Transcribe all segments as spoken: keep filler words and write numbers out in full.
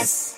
S.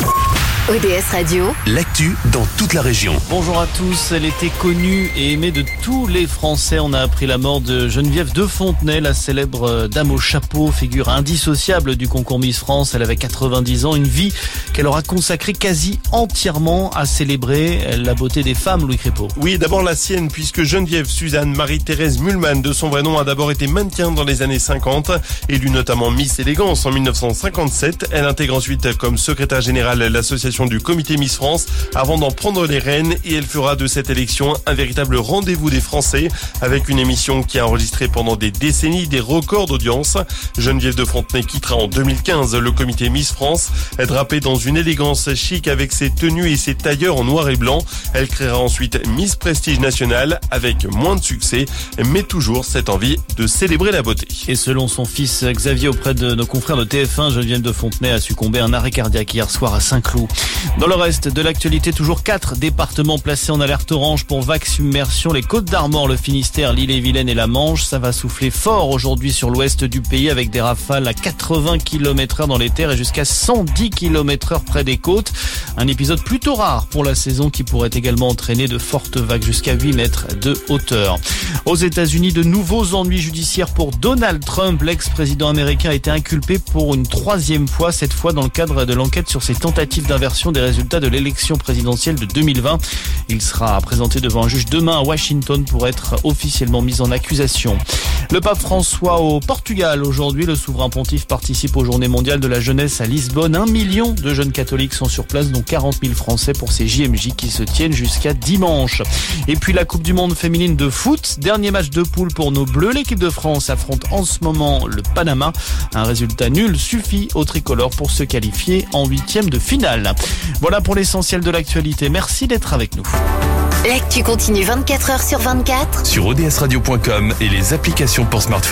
O D S Radio, l'actu dans toute la région. Bonjour à tous, elle était connue et aimée de tous les Français. On a appris la mort de Geneviève de Fontenay, la célèbre dame au chapeau, figure indissociable du concours Miss France. Elle avait quatre-vingt-dix ans, une vie qu'elle aura consacrée quasi entièrement à célébrer la beauté des femmes, Louis Crépeau. Oui, d'abord la sienne, puisque Geneviève Suzanne Marie-Thérèse Mühlmann, de son vrai nom, a d'abord été mannequin dans les années cinquante, élue notamment Miss Élégance en mille neuf cent cinquante-sept. Elle intègre ensuite comme secrétaire générale l'association du comité Miss France avant d'en prendre les rênes, et elle fera de cette élection un véritable rendez-vous des Français avec une émission qui a enregistré pendant des décennies des records d'audience. Geneviève de Fontenay quittera en deux mille quinze le comité Miss France, drapée dans une élégance chic avec ses tenues et ses tailleurs en noir et blanc. Elle créera ensuite Miss Prestige National avec moins de succès, mais toujours cette envie de célébrer la beauté. Et selon son fils Xavier auprès de nos confrères de T F un, Geneviève de Fontenay a succombé à un arrêt cardiaque hier soir à Saint-Cloud. Dans le reste de l'actualité, toujours quatre départements placés en alerte orange pour vague submersion. Les Côtes-d'Armor, le Finistère, l'Ille-et-Vilaine et la Manche. Ça va souffler fort aujourd'hui sur l'ouest du pays avec des rafales à quatre-vingts kilomètres heure dans les terres et jusqu'à cent dix kilomètres heure près des côtes. Un épisode plutôt rare pour la saison qui pourrait également entraîner de fortes vagues jusqu'à huit mètres de hauteur. Aux États-Unis, de nouveaux ennuis judiciaires pour Donald Trump. L'ex-président américain a été inculpé pour une troisième fois, cette fois dans le cadre de l'enquête sur ses tentatives d'inversion des résultats de l'élection présidentielle de deux mille vingt. Il sera présenté devant un juge demain à Washington pour être officiellement mis en accusation. Le pape François au Portugal. Aujourd'hui, le souverain pontife participe aux Journées mondiales de la jeunesse à Lisbonne. Un million de jeunes catholiques sont sur place, dont quarante mille Français pour ces J M J qui se tiennent jusqu'à dimanche. Et puis la Coupe du Monde féminine de foot. Dernier match de poule pour nos Bleus. L'équipe de France affronte en ce moment le Panama. Un résultat nul suffit aux tricolores pour se qualifier en huitième de finale. Voilà pour l'essentiel de l'actualité. Merci d'être avec nous. l'actu continue vingt-quatre heures sur vingt-quatre Sur O D S radio point com et les applications pour smartphone.